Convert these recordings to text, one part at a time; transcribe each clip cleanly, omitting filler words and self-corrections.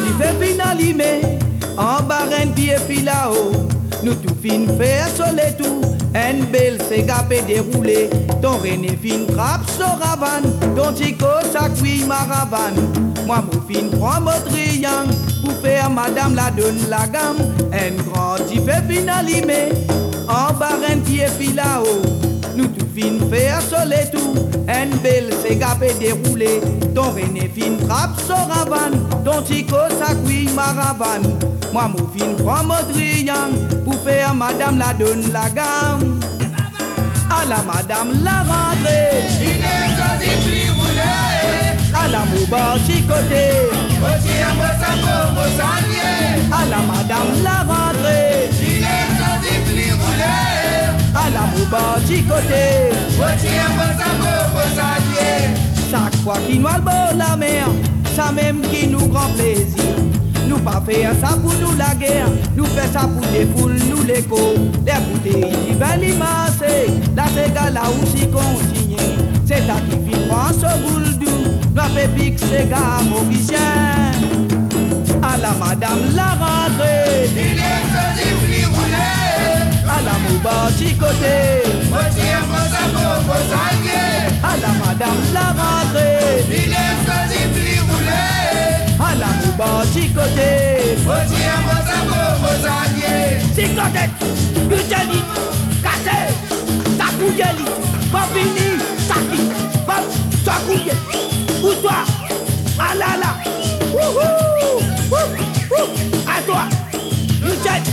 grandi fait finalimé, en barren pied filao. Nous tout fin faire soleil tout, une belle ségapé déroulé. Ton rené fin trappe so ravane, ton tico sa cuit maravane. Moi mon fin prends mon triangle, pour faire madame la donne la gamme. Un grandi fait finalimé, en barren pied filao. Nous tout fin faire soleil tout, une belle ségapé déroulé. Ton rené fin trappe so ravane, ton tico sa cuit maravane. Moi mon fin prends mon triangle, pour faire madame la donne la gamme. À la madame la rentrée, il est sorti plus roulé. à la mouba chicoté, Aussi à moi ça pour s'allier. à la madame la rentrée, Il est sorti plus roulé. à la mouba chicoté. Aussi à moi ça pour s'allier. Chaque fois qu'il nous albe la mer, ça même qui nous grand plaisir. Nous pas faire ça pour nous la guerre, nous fait ça pour les foules, nous l'écho. Les bouteilles qui va limasser, la séga là aussi continue. C'est ta qui vit prend ce boule doux, nous fait pique séga mauricien. À la madame la rentrée, Il est sorti plus roulé. à la mouba chicoté, Aussi à moi ça pour s'allier. à la madame la rentrée, Il est sorti plus roulé. à la mouba chicoté. Aussi à moi ça pour s'allier. Chicoté, Guteli, Cassé, Takouyeli, Bobini, Saki, Bob, Takouye, Outoua, Alala, wouhou, wouhou, à toi, Guteli.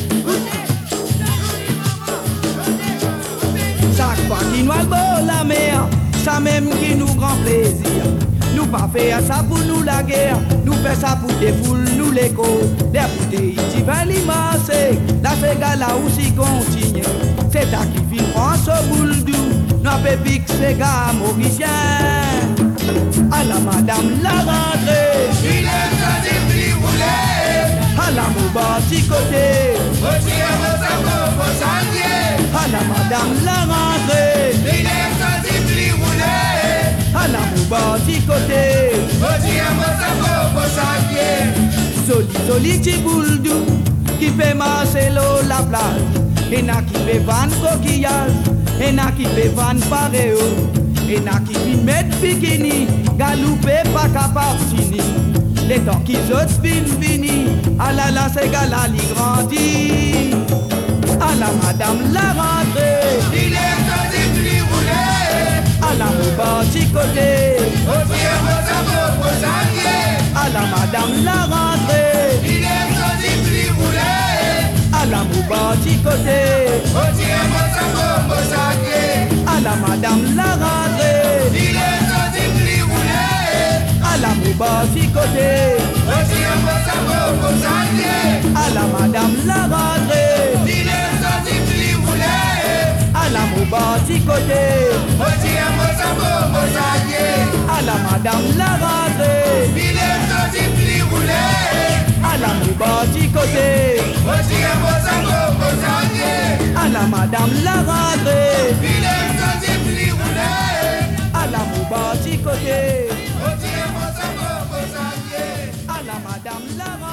Chaque fois qu'il nous albe la mer, ça même qui nous grand plaisir. Nous pas faire ça pour nous la guerre, nous fait ça pour des foules, nous l'écho. Des bouteilles qui va limasser, la séga là aussi continue. C'est ta qui vit prend ce boule doux, nous fait pique séga mauricien. À la madame la rentrée, Il est sorti plus roulé. à la mouba chicoté, Aussi à moi ça pour s'allier. à la madame la rentrée, Il est sorti plus roulé. à la mouba chicoté. Aussi à moi ça pour s'allier. Soli, soli, ti boule doux, qui fait marcher l'eau la plage. Et n'a qui fait vendre coquillage, et n'a qui fait vendre paréo. Et n'a qui fait mettre bikini, galouper pas capable fini. Les temps qui autres fini, à la c'est gala li grandit. À la madame la rentrée, Il est sorti plus roulé. à la mouba chicoté. Aussi à moi ça pour s'allier. À la madame la rentrée, Il est sorti plus roulé. à la mouba chicoté. Aussi à moi ça pour s'allier. À la madame la rentrée, Il est sorti plus roulé. à la mouba chicoté. Aussi à moi ça pour s'allier. À la madame la rentrée, Il est sorti plus roulé. à la mouba chicoté. Aussi à moi ça pour s'allier. À la madame la rentrée, Il est sorti plus roulé. à la mouba chicoté. Aussi à moi ça pour s'allier. À la madame la rentrée, Il est sorti plus roulé. à la mouba chicoté. Aussi à moi ça pour s'allier. À la madame la rentrée.